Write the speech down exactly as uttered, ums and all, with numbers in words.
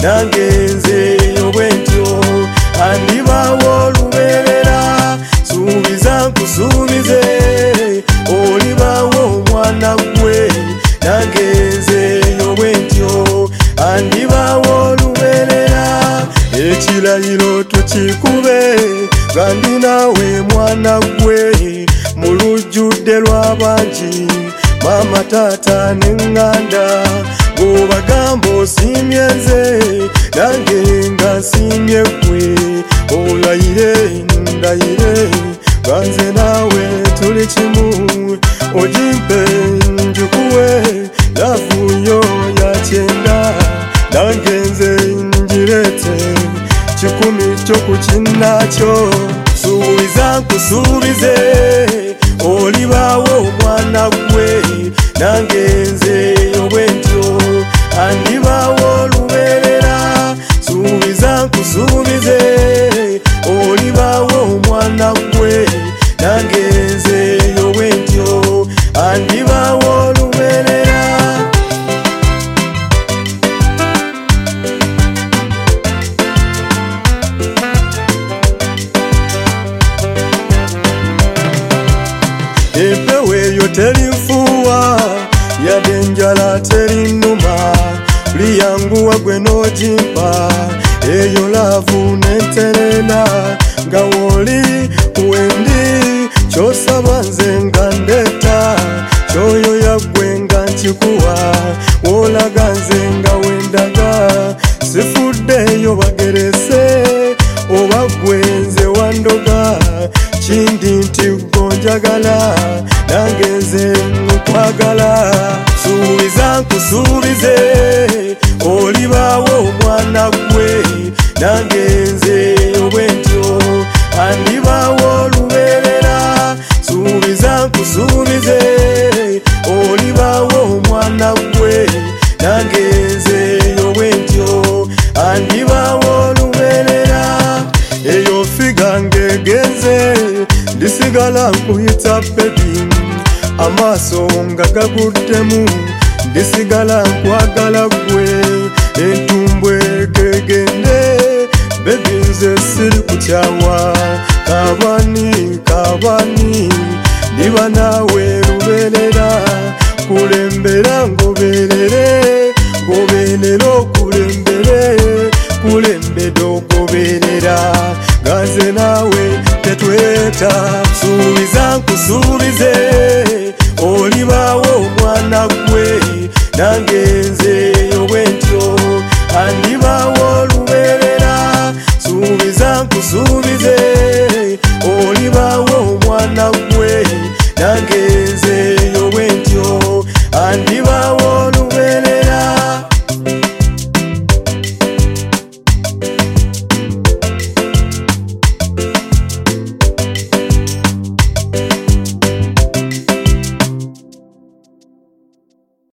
nange nzeeyo bwentyo andibaawo olubeerera suubiza nkusuubize olibaawo omwana gwe nange nzeeyo bwentyo andibaawo olubeerera ekirayiro tukikube nga ndi naawe mwana gwe mu lujjudde lw'abangi mama taata n'eŋŋanda bw'obagamba osiimye nze nange nga nsiimye ggwe olayire ndayire nga nze naawe tuli kimu ogimpe njikuwe lavuyo ya kyenda nange nze ngireete kikumi kyo ku kinnakyo suubiza nkusuubize olibaawo omwana gwe nange nzeeyo bwentyo andibaawo olubeerera suubiza nkusuubize olibaawo omwana gwe nange nzeeyo bwentyo andibaawo olubeerera empewo eyo terinfuuwa yadde enjala terinnuma liyanguwa gwe n'ogimpa eyo laavu n'enterena nga woli wendi ky'osaba nze nga ndeeta kyoyo yaggwe nga nkikuwa w'olaga nze nga wendaga sifuddeeyo bagerese oba ggwe nze wandoga kindi nti gonjagala nange nze nkwagala suubiza nkusuubize olibaawo omwana gwe nange nzeeyo bwentyo andibaawo olubeerera suubiza nkusuubize olibaawo omwana gwe nange nzeeyo bwentyo andibaawo olubeerera eyo figa ngegenze ndisigala nkuyita bebi amaaso nga gaguddemu ndisigala nkwagala gwe entumbwe gegende bebi nze siri kukyawa kabani kabani ndiba naawe lubeerera kulembera ngobeerere ngobeerera